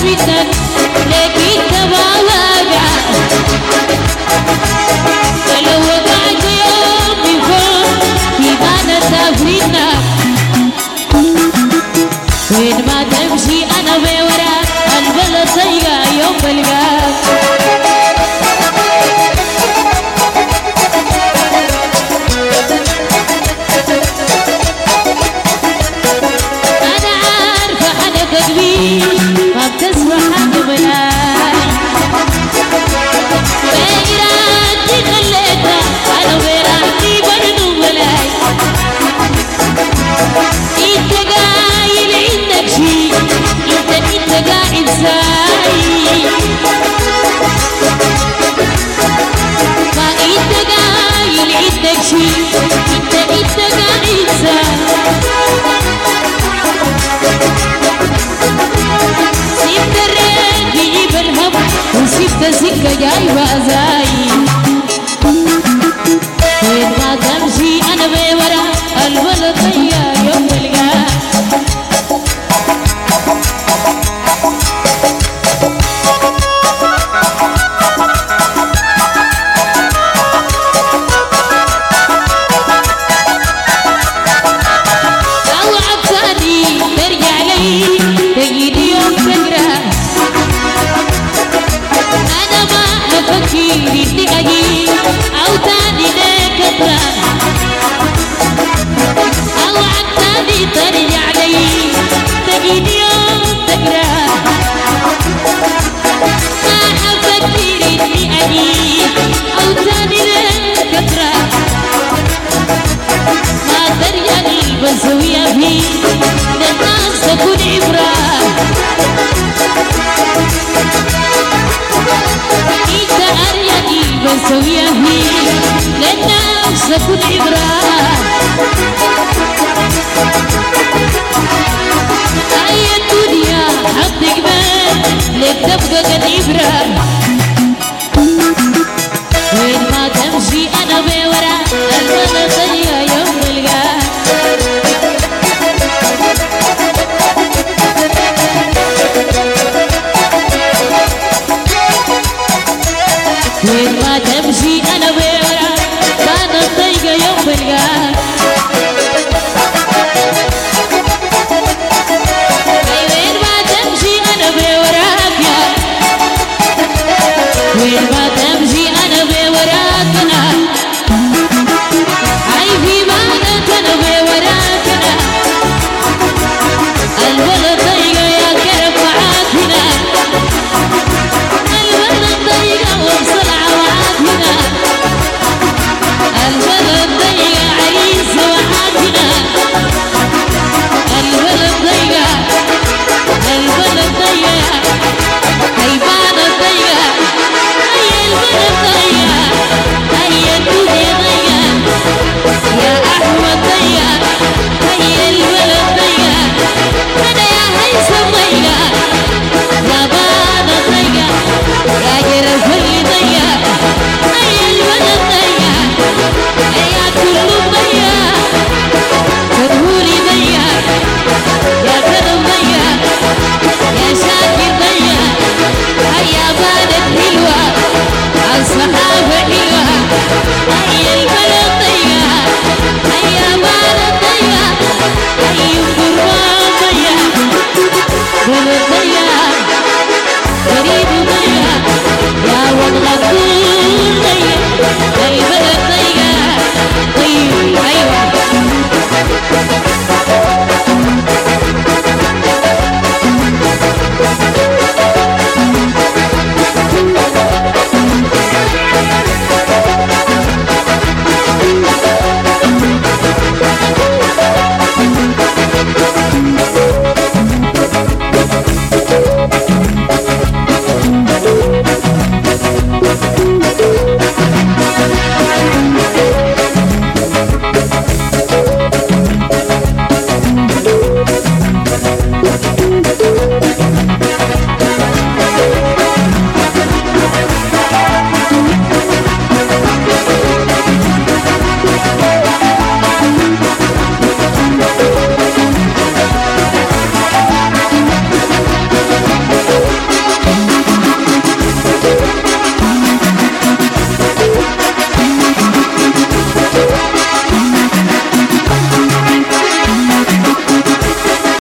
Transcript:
سويتك لكن تباوقع ولو وقعت يوم بفوق يبان تفرينا وين ما تمشي انا بوراك البلد ضيقة يوم بلقاك ما بتسوى حاجة بلاي بإرادتي خليتها أنا بإرادتي برضو بلاي انت قايل عندك شي انت قاعد ساي ما انت قايل عندك شي انت قاعد ساي سيبت الريح يجيب الهم وسيبت سكة جايبة زاي وين ما تمشي أنا بورا البلد ضيق يوم بلقاك أوعد ثاني ترجع لي تجيني يوم تقرأ أنا ما أفكر إني أجي أو تاني لك أطرأ أوعد تاني ترجع لي تجيني يوم تقرأ ما أفكر إني أجي أو تاني لك أطرأ ما ترجع لي بسويها فيه للناس تكون عبرة انت ارياني بسويها فيه للناس تكون عبرة هاي الدنيا حطك بال لك تبقى كالعبرة وين ما تمشي انا بورا البلد ضيقة يوم بلقاك وين ما تمشي انا بورا كانت ضيقة يوم بلقاك وين ما تمشي انا بوراك يا وين ما تمشي انا بوراك انا اي في بالك انا بوراك انا البلد ضيقة يا كرم معاك هنا البلد ضيقة وبسرعة معاك هنا البلد ضيقة عريس معاك هنا البلد ضيقة البلد ضيقة هيبان الضيقة هي البلد ضيقة هي الدنيا ضيقة يا أحمد ضيقة هي البلد ضيقة أنا يا هيثم ضيقة يا بان ضيقة يا جرف اللي ضيقة هي البلد ضيقة يا كل ضيقة كدهولي ضيقة يا كرم ضيقة يا شاكر ضيقة هيا بانت حلوة الصحافة حلوة هيا البلد ضيقة هيا بانت ضيقة هيا القرآن ضيقة بلد ضيقة قريب ضيقة يا والله كل ضيقة البلد ضيقة طيب أيوة